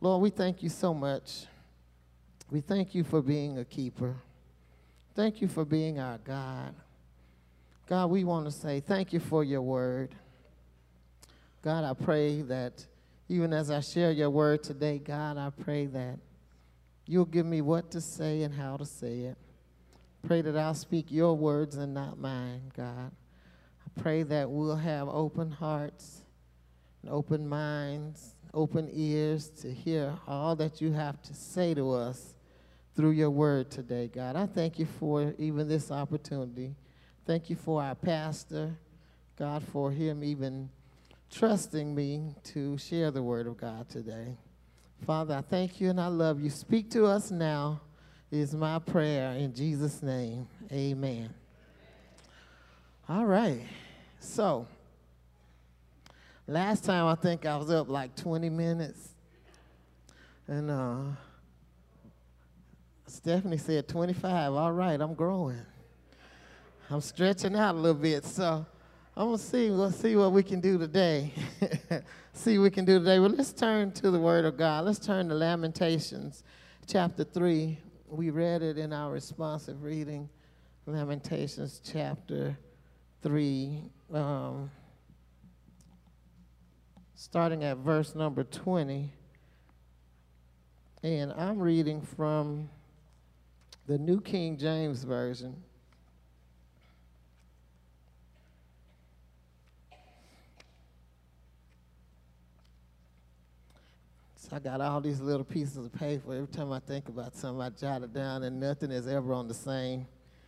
Lord, we thank you so much. We thank you for being a keeper. Thank you for being our God. God, we want to say thank you for your word. God, I pray that even as I share your word today, God, I pray that you'll give me what to say and how to say it. Pray that I'll speak your words and not mine, God. I pray that we'll have open hearts and open minds, open ears to hear all that you have to say to us through your word today, God. I thank you for even this opportunity. Thank you for our pastor, God, for him even trusting me to share the word of God today. Father, I thank you and I love you. Speak to us now is my prayer in Jesus' name. Amen. All right. So, last time I think I was up like 20 minutes. And Stephanie said 25. All right, I'm growing. I'm stretching out a little bit. So, I'm going to see. We'll see what we can do today. See what we can do today. Well, let's turn to the Word of God. Let's turn to Lamentations chapter 3. We read it in our responsive reading. Lamentations chapter 3, starting at verse number 20. And I'm reading from the New King James Version. I got all these little pieces of paper. Every time I think about something, I jot it down, and nothing is ever on the same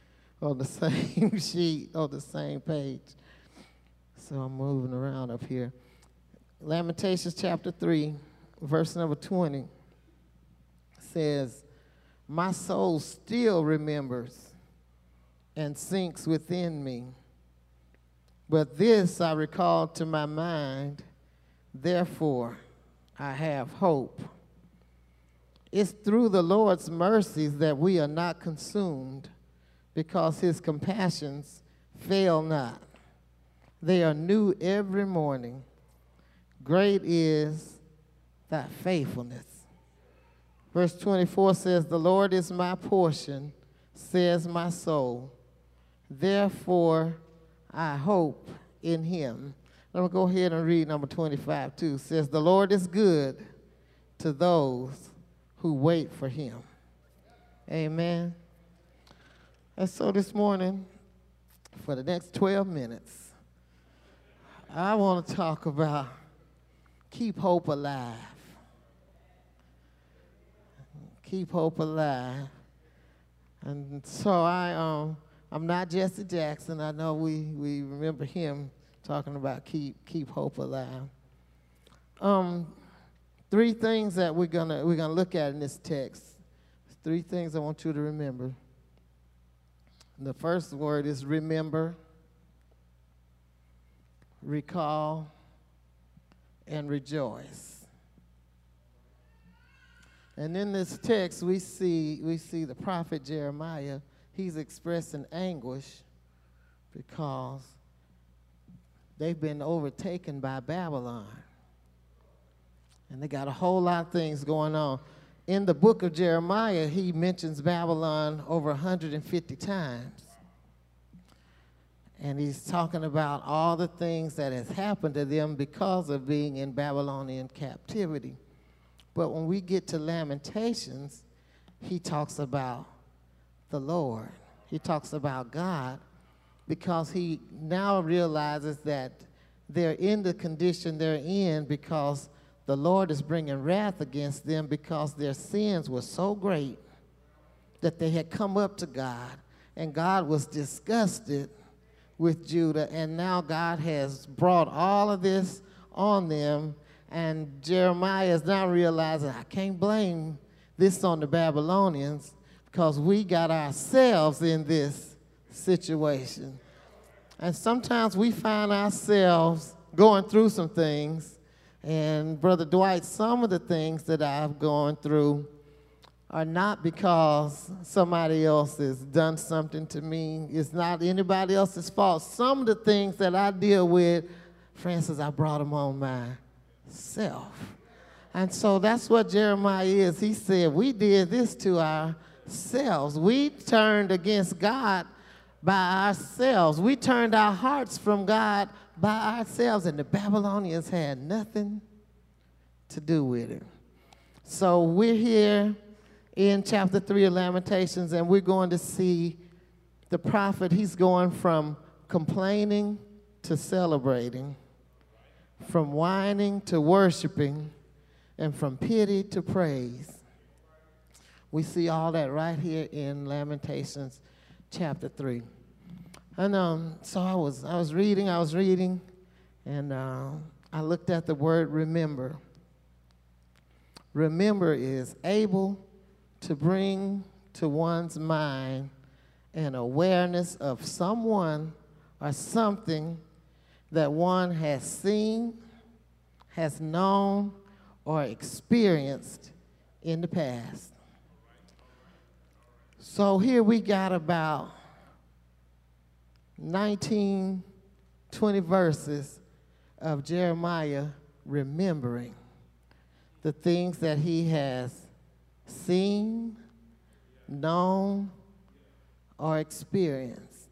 sheet, on the same page. So I'm moving around up here. Lamentations chapter 3, verse number 20 says, "My soul still remembers and sinks within me. But this I recall to my mind, therefore I have hope. It's through the Lord's mercies that we are not consumed, because his compassions fail not. They are new every morning. Great is thy faithfulness." Verse 24 says, "The Lord is my portion, says my soul. Therefore I hope in him." I'm going to go ahead and read number 25 too. It says, "The Lord is good to those who wait for him." Amen. And so this morning, for the next 12 minutes, I want to talk about keep hope alive. Keep hope alive. And so I'm not Jesse Jackson. I know we remember him talking about keep hope alive. Three things that we're gonna look at in this text. Three things I want you to remember. The first word is remember, recall, and rejoice. And in this text, we see the prophet Jeremiah. He's expressing anguish because they've been overtaken by Babylon. And they got a whole lot of things going on. In the book of Jeremiah, he mentions Babylon over 150 times. And he's talking about all the things that has happened to them because of being in Babylonian captivity. But when we get to Lamentations, he talks about the Lord. He talks about God, because he now realizes that they're in the condition they're in because the Lord is bringing wrath against them because their sins were so great that they had come up to God, and God was disgusted with Judah, and now God has brought all of this on them, and Jeremiah is now realizing, I can't blame this on the Babylonians because we got ourselves in this situation. And sometimes we find ourselves going through some things. And Brother Dwight, some of the things that I've gone through are not because somebody else has done something to me. It's not anybody else's fault. Some of the things that I deal with, Francis, I brought them on myself. And so that's what Jeremiah is. He said, we did this to ourselves. We turned against God by ourselves. We turned our hearts from God by ourselves, and the Babylonians had nothing to do with it. So we're here in chapter 3 of Lamentations, and we're going to see the prophet. He's going from complaining to celebrating, from whining to worshiping, and from pity to praise. We see all that right here in Lamentations chapter 3. And so I was reading, and I looked at the word remember. Remember is able to bring to one's mind an awareness of someone or something that one has seen, has known, or experienced in the past. So here we got about 19, 20 verses of Jeremiah remembering the things that he has seen, known, or experienced.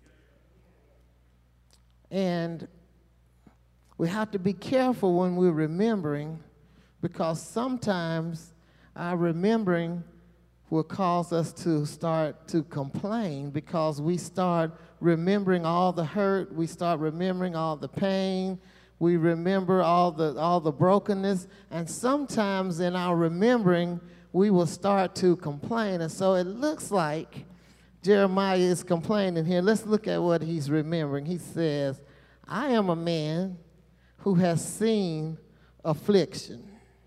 And we have to be careful when we're remembering, because sometimes our remembering will cause us to start to complain, because we start remembering all the hurt, we start remembering all the pain, we remember all the brokenness, and sometimes in our remembering, we will start to complain. And so it looks like Jeremiah is complaining here. Let's look at what he's remembering. He says, I am a man who has seen affliction.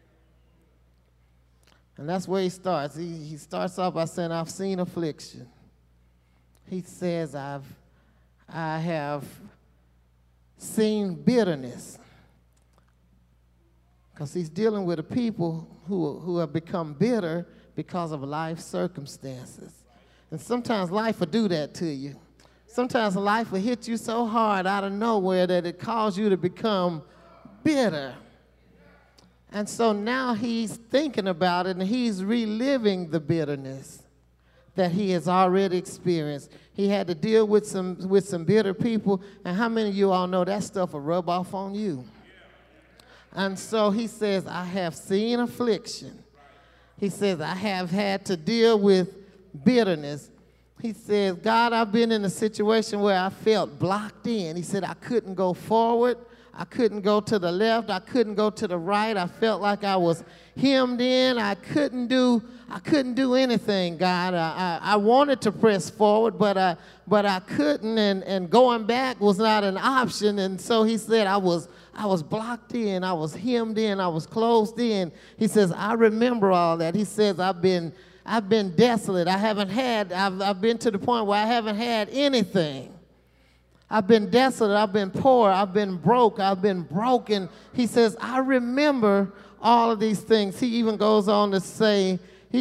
And that's where he starts. He starts off by saying, I've seen affliction. He says, I have seen bitterness. Because he's dealing with a people who have become bitter because of life circumstances. And sometimes life will do that to you. Sometimes life will hit you so hard out of nowhere that it causes you to become bitter. And so now he's thinking about it, and he's reliving the bitterness that he has already experienced. He had to deal with some bitter people, and how many of you all know that stuff will rub off on you? And so he says, I have seen affliction. He says, I have had to deal with bitterness. He says, God, I've been in a situation where I felt blocked in. He said, I couldn't go forward. I couldn't go to the left. I couldn't go to the right. I felt like I was hemmed in. I couldn't do anything, God. I wanted to press forward, but I couldn't, and going back was not an option. And so he said, I was blocked in. I was hemmed in. I was closed in. He says, I remember all that. He says, I've been desolate. I've been to the point where I haven't had anything. I've been desolate, I've been poor, I've been broke, I've been broken. He says, I remember all of these things. He even goes on to say,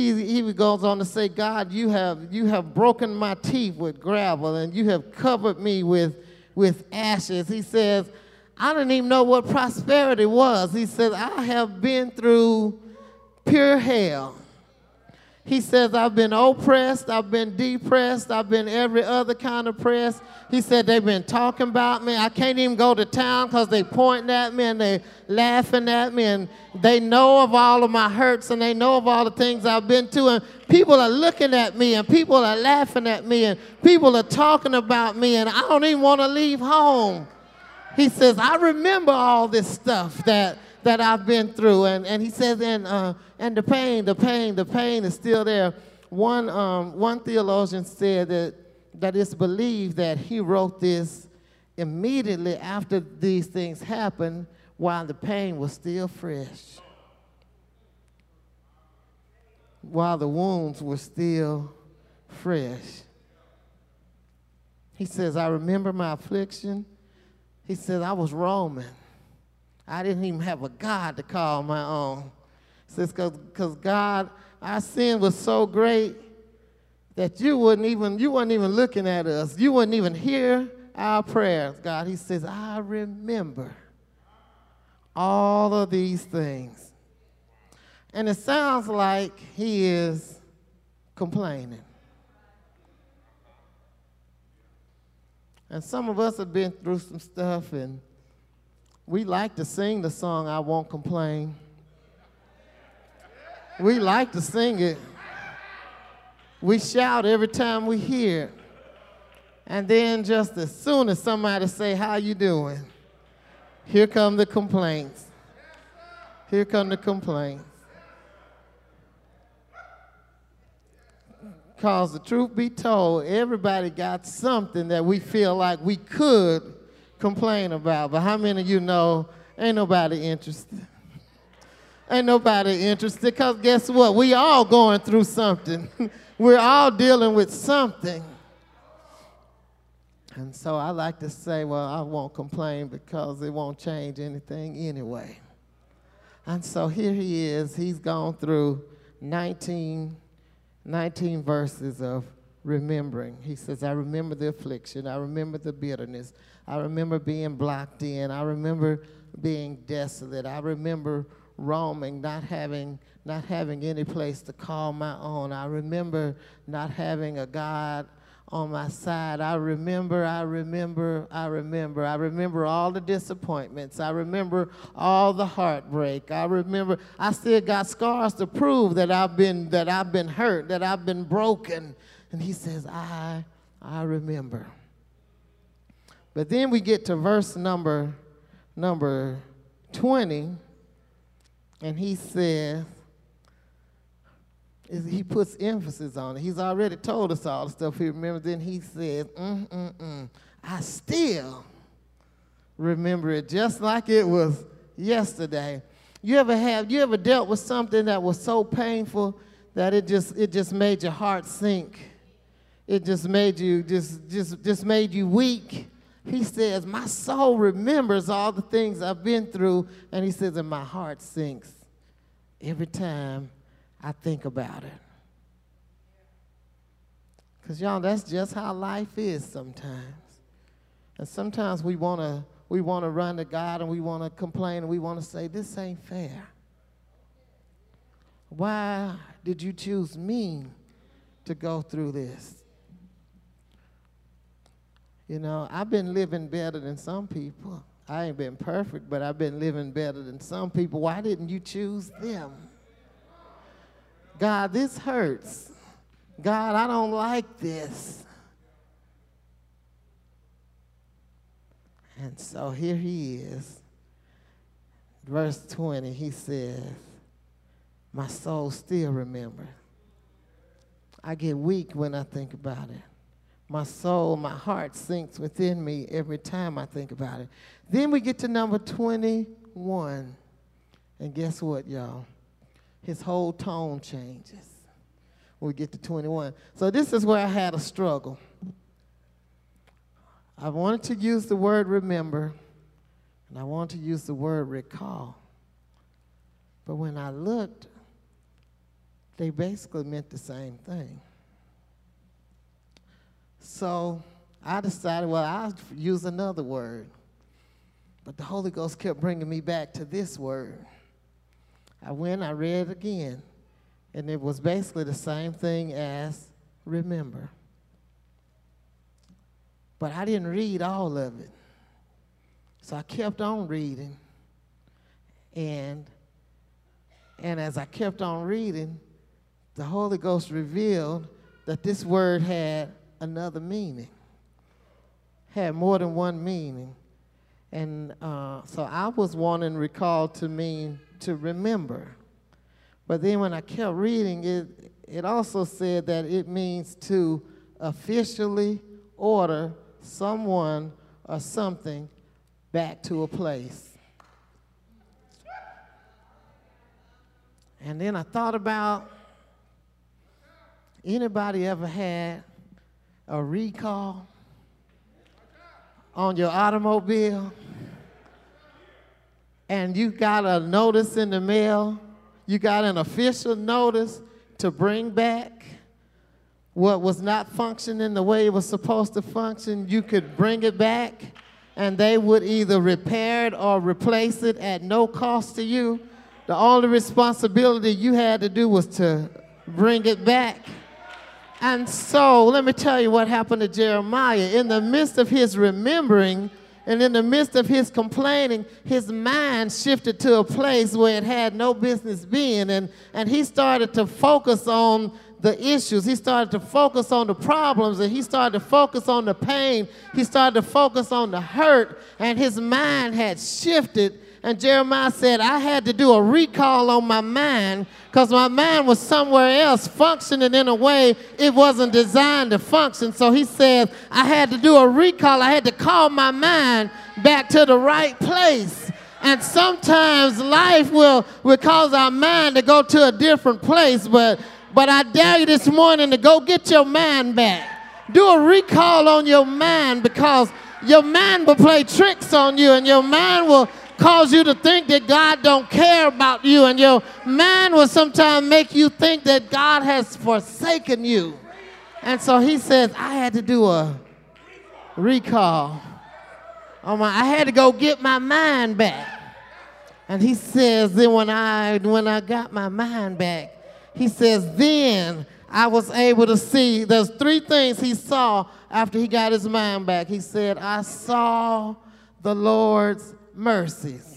God, you have broken my teeth with gravel, and you have covered me with ashes. He says, I didn't even know what prosperity was. He says, I have been through pure hell. He says, I've been oppressed, I've been depressed, I've been every other kind of pressed. He said, they've been talking about me. I can't even go to town because they pointing at me and they laughing at me, and they know of all of my hurts, and they know of all the things I've been to, and people are looking at me, and people are laughing at me, and people are talking about me, and I don't even want to leave home. He says, I remember all this stuff that I've been through. And he says, and the pain is still there. One theologian said that it's believed that he wrote this immediately after these things happened, while the pain was still fresh, while the wounds were still fresh. He says, I remember my affliction. He says, I was Roman. I didn't even have a God to call my own. He says, because God, our sin was so great that you weren't even looking at us. You wouldn't even hear our prayers, God. He says, I remember all of these things. And it sounds like he is complaining. And some of us have been through some stuff, and we like to sing the song, I Won't Complain. We like to sing it. We shout every time we hear it. And then just as soon as somebody say, how you doing? Here come the complaints. Here come the complaints. Because the truth be told, everybody got something that we feel like we could complain about. But how many of you know ain't nobody interested? Ain't nobody interested, because guess what? We all going through something. We're all dealing with something. And so I like to say, well, I won't complain because it won't change anything anyway. And so here he is. He's gone through 19 verses of remembering. He says, I remember the affliction. I remember the bitterness. I remember being blocked in. I remember being desolate. I remember roaming, not having any place to call my own. I remember not having a God on my side. I remember all the disappointments. I remember all the heartbreak. I still got scars to prove that I've been hurt, that I've been broken. And he says, I remember. But then we get to verse number 20, and he says, he puts emphasis on it. He's already told us all the stuff he remembers. Then he says, I still remember it just like it was yesterday. You ever dealt with something that was so painful that it just made your heart sink? It just made you just made you weak. He says, my soul remembers all the things I've been through, and he says, and my heart sinks every time I think about it. Because, y'all, that's just how life is sometimes. And sometimes we want to run to God, and we want to complain, and we want to say, this ain't fair. Why did you choose me to go through this? You know, I've been living better than some people. I ain't been perfect, but I've been living better than some people. Why didn't you choose them? God, this hurts. God, I don't like this. And so here he is. Verse 20, he says, my soul still remembers. I get weak when I think about it. My soul, my heart sinks within me every time I think about it. Then we get to number 21. And guess what, y'all? His whole tone changes when we get to 21. So this is where I had a struggle. I wanted to use the word remember, and I wanted to use the word recall. But when I looked, they basically meant the same thing. So I decided, well, I'll use another word. But the Holy Ghost kept bringing me back to this word. I read it again, and it was basically the same thing as remember. But I didn't read all of it. So I kept on reading, and as I kept on reading, the Holy Ghost revealed that this word had another meaning, had more than one meaning. And so I was wanting recall to mean to remember. But then when I kept reading it, it also said that it means to officially order someone or something back to a place. And then I thought about, anybody ever had a recall on your automobile? And you got a notice in the mail, you got an official notice to bring back what was not functioning the way it was supposed to function. You could bring it back, and they would either repair it or replace it at no cost to you. The only responsibility you had to do was to bring it back. And so let me tell you what happened to Jeremiah. In the midst of his remembering and in the midst of his complaining, his mind shifted to a place where it had no business being. And he started to focus on the issues. He started to focus on the problems, and he started to focus on the pain. He started to focus on the hurt, and his mind had shifted. And Jeremiah said, I had to do a recall on my mind because my mind was somewhere else functioning in a way it wasn't designed to function. So he said, I had to do a recall. I had to call my mind back to the right place. And sometimes life will cause our mind to go to a different place, but I dare you this morning to go get your mind back. Do a recall on your mind, because your mind will play tricks on you, and your mind will cause you to think that God don't care about you, and your mind will sometimes make you think that God has forsaken you. And so he says, I had to do a recall. I had to go get my mind back. And he says, then when I got my mind back, he says, then I was able to see. There's three things he saw after he got his mind back. He said, I saw the Lord's mercies.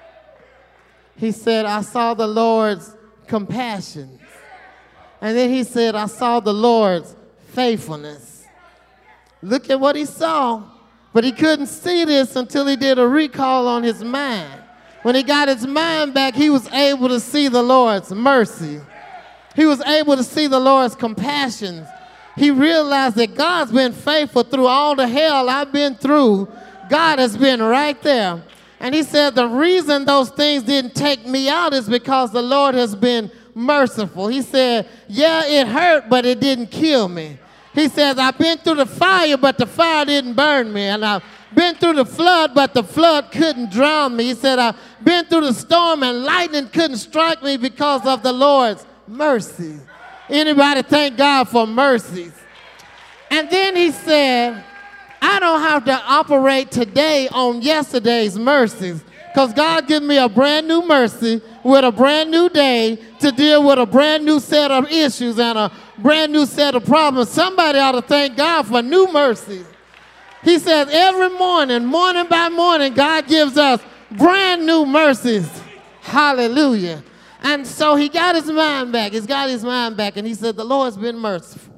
He said, I saw the Lord's compassion. And then he said, I saw the Lord's faithfulness. Look at what he saw. But he couldn't see this until he did a recall on his mind. When he got his mind back, he was able to see the Lord's mercy. He was able to see the Lord's compassion. He realized that God's been faithful through all the hell I've been through. God has been right there. And he said the reason those things didn't take me out is because the Lord has been merciful. He said, yeah, it hurt, but it didn't kill me. He says, I've been through the fire, but the fire didn't burn me. And I've been through the flood, but the flood couldn't drown me. He said, I've been through the storm, and lightning couldn't strike me because of the Lord's mercy. Anybody thank God for mercies? And then he said, I don't have to operate today on yesterday's mercies, because God gave me a brand new mercy with a brand new day to deal with a brand new set of issues and a brand new set of problems. Somebody ought to thank God for new mercies. He says every morning, morning by morning, God gives us brand new mercies. Hallelujah. And so he got his mind back. He's got his mind back, and he said, the Lord's been merciful.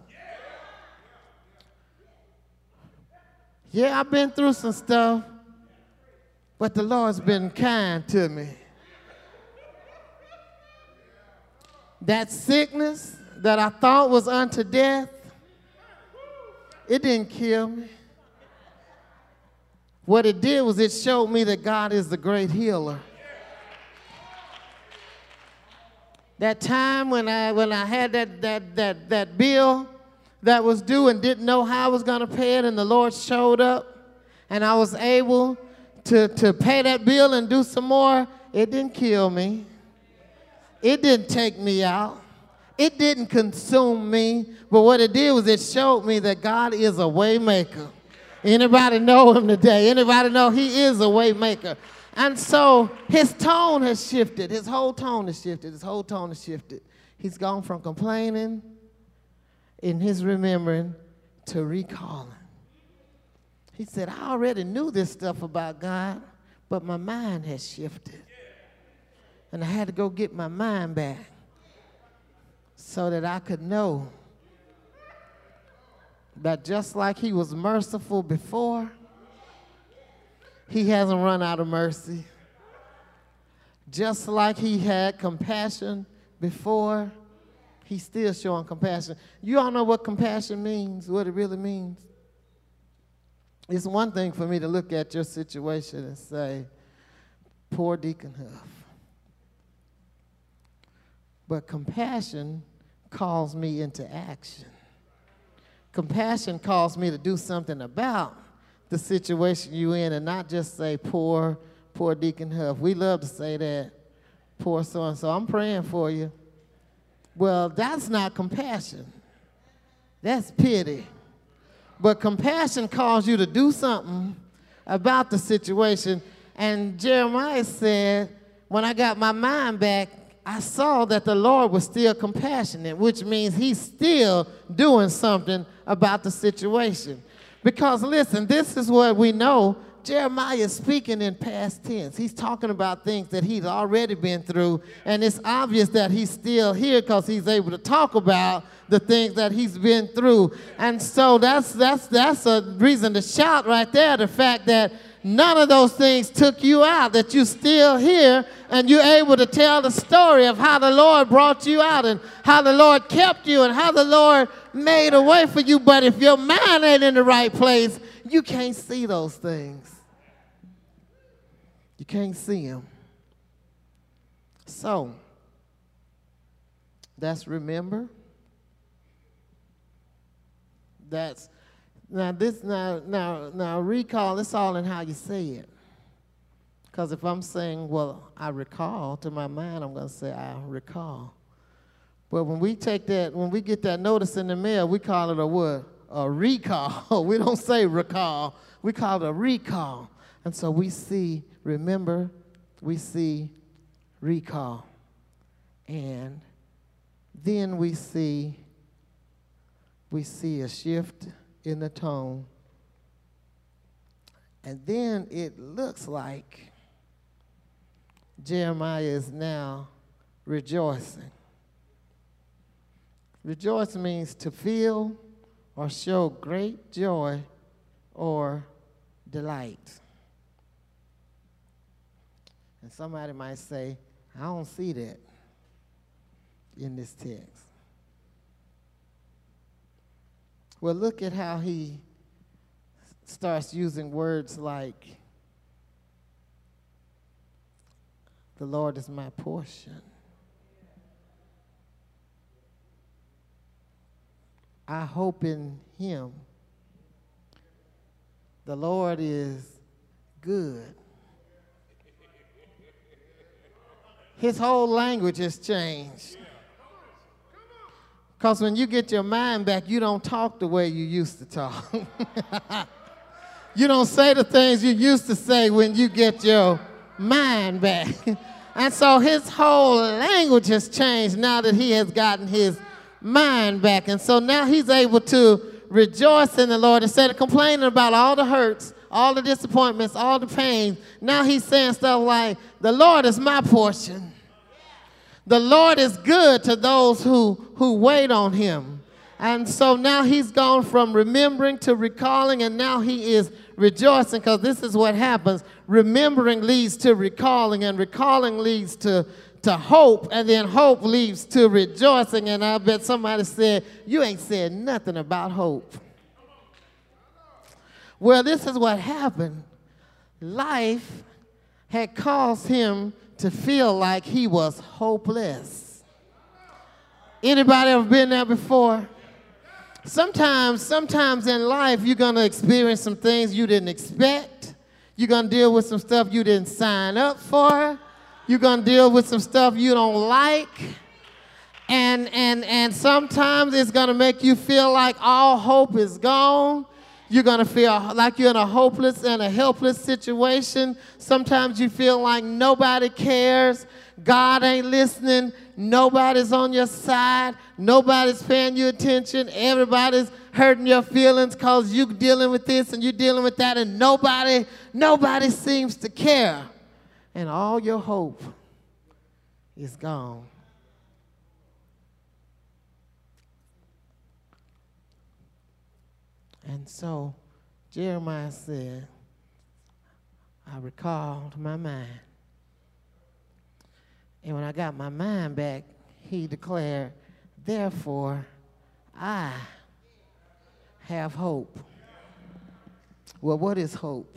Yeah, I've been through some stuff, but the Lord's been kind to me. That sickness that I thought was unto death, it didn't kill me. What it did was it showed me that God is the great healer. That time when I had that bill that was due and didn't know how I was going to pay it, and the Lord showed up, and I was able to pay that bill and do some more, it didn't kill me. It didn't take me out. It didn't consume me. But what it did was it showed me that God is a way maker. Anybody know him today? Anybody know he is a way maker? And so his tone has shifted. His whole tone has shifted. His whole tone has shifted. He's gone from complaining in his remembering to recalling. He said, I already knew this stuff about God, but my mind has shifted. And I had to go get my mind back so that I could know that just like he was merciful before, he hasn't run out of mercy. Just like he had compassion before, he's still showing compassion. You all know what compassion means, what it really means? It's one thing for me to look at your situation and say, poor Deacon Huff. But compassion calls me into action. Compassion calls me to do something about the situation you're in and not just say, poor Deacon Huff. We love to say that, poor so-and-so. I'm praying for you. Well, that's not compassion. That's pity. But compassion calls you to do something about the situation. And Jeremiah said, when I got my mind back, I saw that the Lord was still compassionate, which means he's still doing something about the situation. Because listen, this is what we know. Jeremiah is speaking in past tense. He's talking about things that he's already been through, and it's obvious that he's still here because he's able to talk about the things that he's been through. And so that's a reason to shout right there, the fact that none of those things took you out, that you're still here and you're able to tell the story of how the Lord brought you out and how the Lord kept you and how the Lord made a way for you. But if your mind ain't in the right place, you can't see those things. You can't see them. So, that's remember. That's now recall, it's all in how you say it. Because if I'm saying, well, I recall to my mind, I'm going to say I recall. But when we take that, when we get that notice in the mail, we call it a what? A recall. We don't say recall. We call it a recall. And so we see, remember, we see recall. And then we see a shift in the tone. And then it looks like Jeremiah is now rejoicing. Rejoice means to feel or show great joy or delight. And somebody might say, I don't see that in this text. Well, look at how he starts using words like, the Lord is my portion. I hope in him. The Lord is good. His whole language has changed. Because when you get your mind back, you don't talk the way you used to talk. You don't say the things you used to say when you get your mind back. And so his whole language has changed now that he has gotten his mind back. And so now he's able to rejoice in the Lord instead of complaining about all the hurts, all the disappointments, all the pains. Now he's saying stuff like, the Lord is my portion. The Lord is good to those who wait on him. And so now he's gone from remembering to recalling, and now he is rejoicing, because this is what happens. Remembering leads to recalling, and recalling leads to hope, and then hope leads to rejoicing. And I bet somebody said, you ain't said nothing about hope. Well, this is what happened. Life had caused him to feel like he was hopeless. Anybody ever been there before? Sometimes in life, you're going to experience some things you didn't expect. You're going to deal with some stuff you didn't sign up for. You're going to deal with some stuff you don't like. And sometimes it's going to make you feel like all hope is gone. You're going to feel like you're in a hopeless and a helpless situation. Sometimes you feel like nobody cares. God ain't listening. Nobody's on your side. Nobody's paying you attention. Everybody's hurting your feelings because you're dealing with this and you're dealing with that, and nobody seems to care. And all your hope is gone. And so Jeremiah said, I recalled my mind. And when I got my mind back, he declared, therefore, I have hope. Well, what is hope?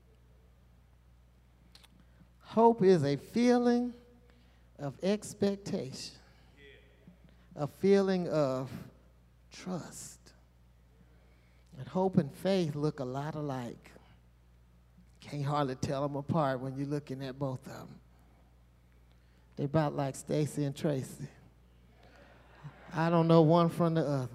Hope is a feeling of expectation, a feeling of trust. And hope and faith look a lot alike. Can't hardly tell them apart when you're looking at both of them. They're about like Stacy and Tracy. I don't know one from the other.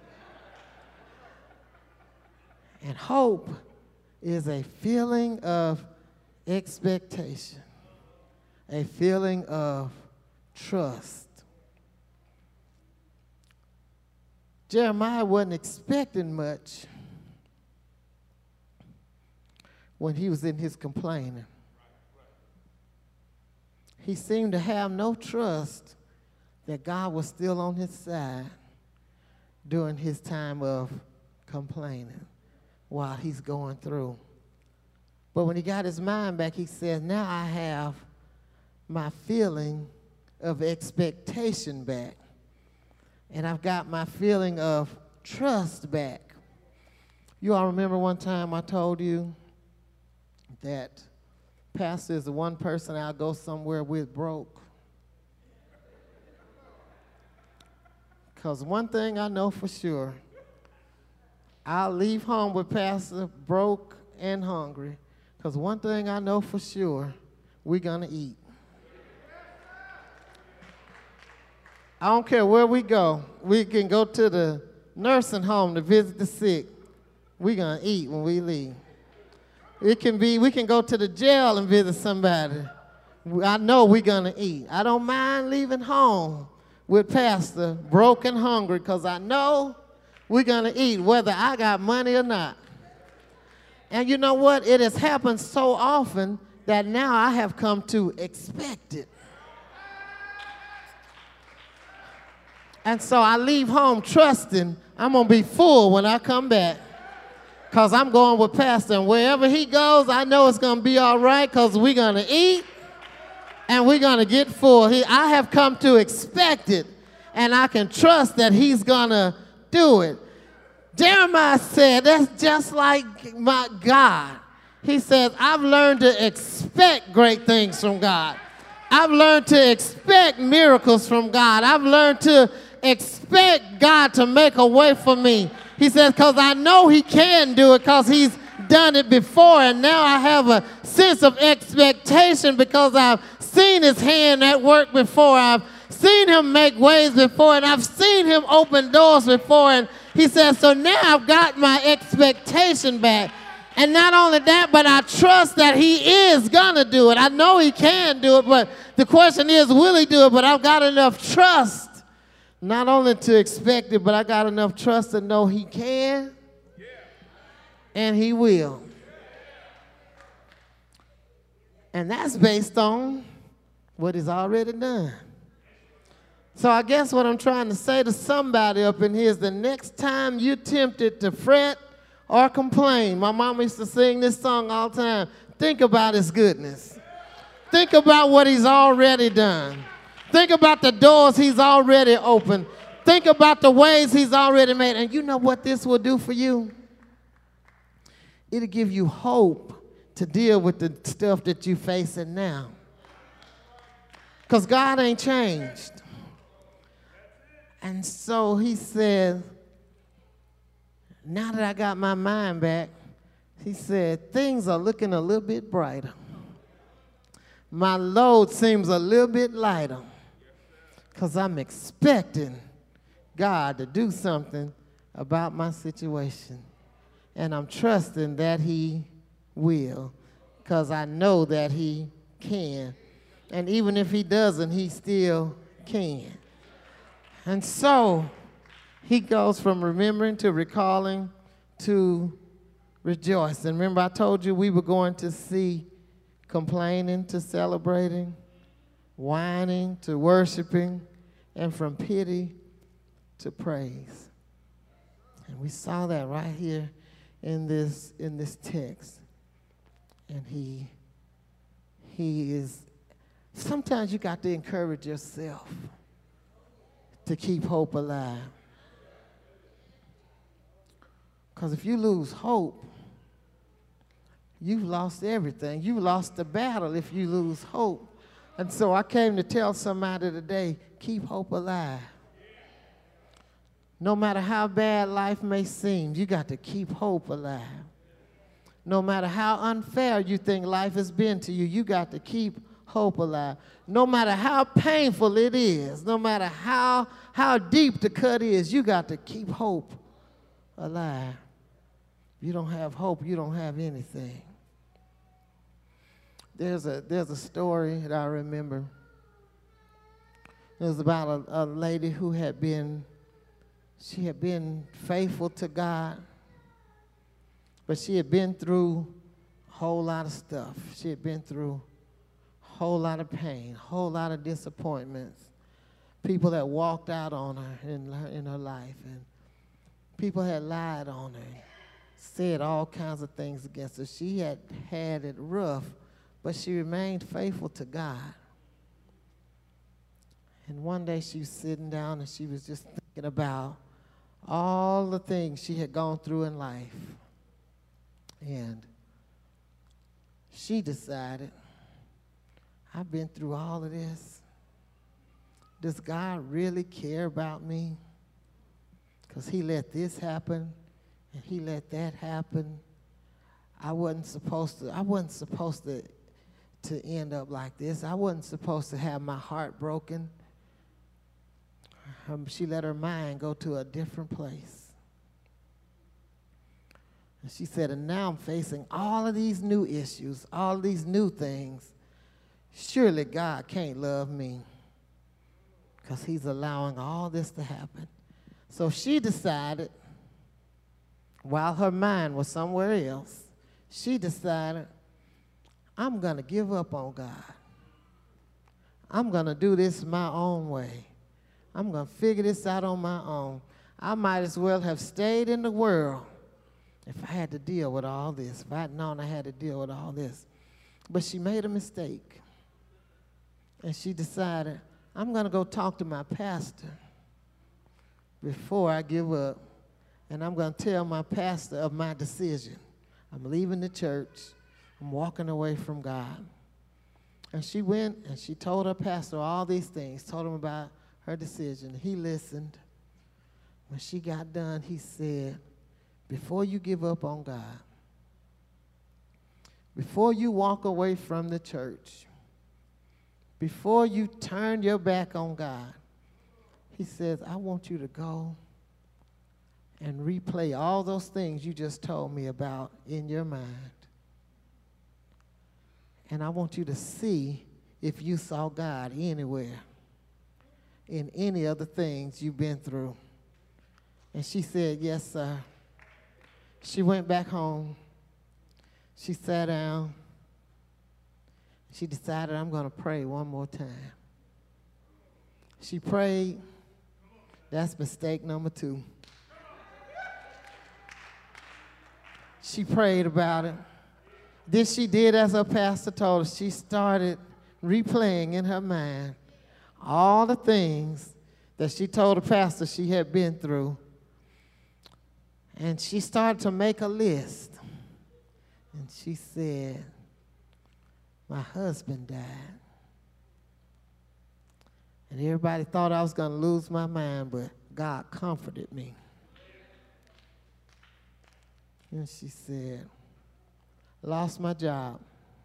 And hope is a feeling of expectation, a feeling of trust. Jeremiah wasn't expecting much when he was in his complaining. He seemed to have no trust that God was still on his side during his time of complaining while he's going through. But when he got his mind back, he said, now I have my feeling of expectation back. And I've got my feeling of trust back. You all remember one time I told you that pastor is the one person I'll go somewhere with broke. Because one thing I know for sure, I'll leave home with pastor broke and hungry. Because one thing I know for sure, we're going to eat. I don't care where we go. We can go to the nursing home to visit the sick. We're going to eat when we leave. It can be, we can go to the jail and visit somebody. I know we're going to eat. I don't mind leaving home with pastor broke and hungry because I know we're going to eat whether I got money or not. And you know what? It has happened so often that now I have come to expect it. And so I leave home trusting I'm going to be full when I come back because I'm going with pastor. And wherever he goes, I know it's going to be all right because we're going to eat and we're going to get full. I have come to expect it, and I can trust that he's going to do it. Jeremiah said, that's just like my God. He says, I've learned to expect great things from God. I've learned to expect miracles from God. I've learned to expect God to make a way for me. He says, because I know he can do it because he's done it before, and now I have a sense of expectation because I've seen his hand at work before. I've seen him make ways before, and I've seen him open doors before. And he says, so now I've got my expectation back. And not only that, but I trust that he is going to do it. I know he can do it, but the question is, will he do it? But I've got enough trust not only to expect it, but I got enough trust to know he can and he will. And that's based on what he's already done. So I guess what I'm trying to say to somebody up in here is the next time you're tempted to fret or complain, my mama used to sing this song all the time, think about his goodness. Think about what he's already done. Think about the doors he's already opened. Think about the ways he's already made. And you know what this will do for you? It'll give you hope to deal with the stuff that you're facing now. Because God ain't changed. And so he said, now that I got my mind back, he said, things are looking a little bit brighter. My load seems a little bit lighter because I'm expecting God to do something about my situation. And I'm trusting that he will because I know that he can. And even if he doesn't, he still can. And so he goes from remembering to recalling to rejoicing. Remember I told you we were going to see complaining to celebrating, whining to worshiping, and from pity to praise. And we saw that right here in this text. And he is, sometimes you got to encourage yourself to keep hope alive. Because if you lose hope, you've lost everything. You lost the battle if you lose hope. And so I came to tell somebody today, keep hope alive. No matter how bad life may seem, you got to keep hope alive. No matter how unfair you think life has been to you, you got to keep hope alive. No matter how painful it is, no matter how deep the cut is, you got to keep hope alive. If you don't have hope, you don't have anything. there's a story that I remember. It was about a lady who had been faithful to God, but she had been through a whole lot of stuff. She had been through a whole lot of pain, a whole lot of disappointments. People that walked out on her in her life, and people had lied on her, said all kinds of things against her. She had it rough, but she remained faithful to God. And one day she was sitting down and she was just thinking about all the things she had gone through in life. And she decided, I've been through all of this. Does God really care about me? Because he let this happen and he let that happen. I wasn't supposed to end up like this. I wasn't supposed to have my heart broken. She let her mind go to a different place. And she said, and now I'm facing all of these new issues, all of these new things. Surely God can't love me because he's allowing all this to happen. So she decided, while her mind was somewhere else, she decided, I'm going to give up on God. I'm going to do this my own way. I'm going to figure this out on my own. I might as well have stayed in the world if I had to deal with all this, if I had known I had to deal with all this. But she made a mistake. And she decided, I'm going to go talk to my pastor before I give up. And I'm going to tell my pastor of my decision. I'm leaving the church. I'm walking away from God. And she went and she told her pastor all these things, told him about her decision. He listened. When she got done, he said, before you give up on God, before you walk away from the church, before you turn your back on God, he says, I want you to go and replay all those things you just told me about in your mind. And I want you to see if you saw God anywhere in any of the things you've been through. And she said, yes, sir. She went back home. She sat down. She decided, I'm going to pray one more time. She prayed. That's mistake number 2. She prayed about it. Then she did as her pastor told her. She started replaying in her mind all the things that she told the pastor she had been through. And she started to make a list. And she said, my husband died. And everybody thought I was going to lose my mind, but God comforted me. And she said, lost my job.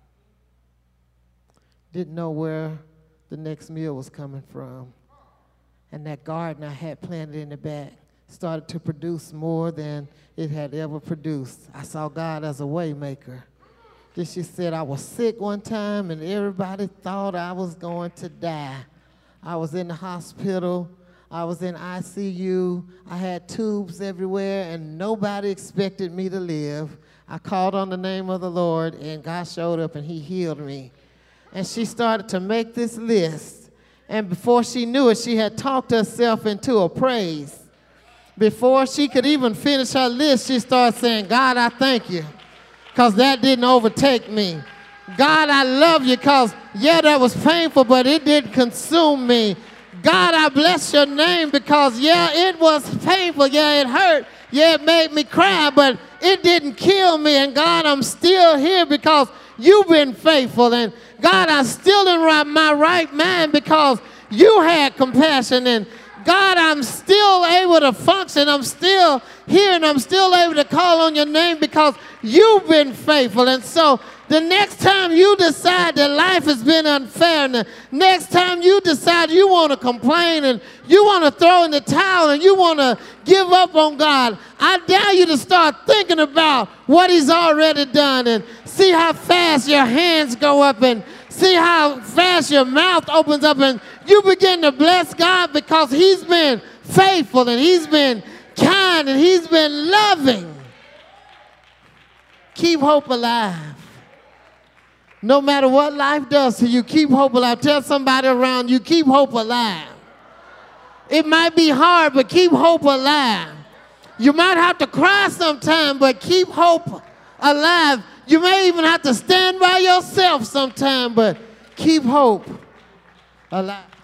Didn't know where the next meal was coming from. And that garden I had planted in the back started to produce more than it had ever produced. I saw God as a way maker. Then she said, I was sick one time and everybody thought I was going to die. I was in the hospital. I was in ICU. I had tubes everywhere and nobody expected me to live. I called on the name of the Lord and God showed up and he healed me. And she started to make this list. And before she knew it, she had talked herself into a praise. Before she could even finish her list, she started saying, God, I thank you, because that didn't overtake me. God, I love you, because, yeah, that was painful, but it didn't consume me. God, I bless your name, because, yeah, it was painful. Yeah, it hurt. Yeah, it made me cry, but it didn't kill me. And God, I'm still here because you've been faithful. And God, I'm still in my right mind because you had compassion. And God, I'm still able to function. I'm still here and I'm still able to call on your name because you've been faithful. And so the next time you decide that life has been unfair, and the next time you decide you want to complain and you want to throw in the towel and you want to give up on God, I dare you to start thinking about what he's already done and see how fast your hands go up and see how fast your mouth opens up and you begin to bless God because he's been faithful and he's been kind and he's been loving. Keep hope alive. No matter what life does to you, keep hope alive. Tell somebody around you, keep hope alive. It might be hard, but keep hope alive. You might have to cry sometime, but keep hope alive. You may even have to stand by yourself sometime, but keep hope alive.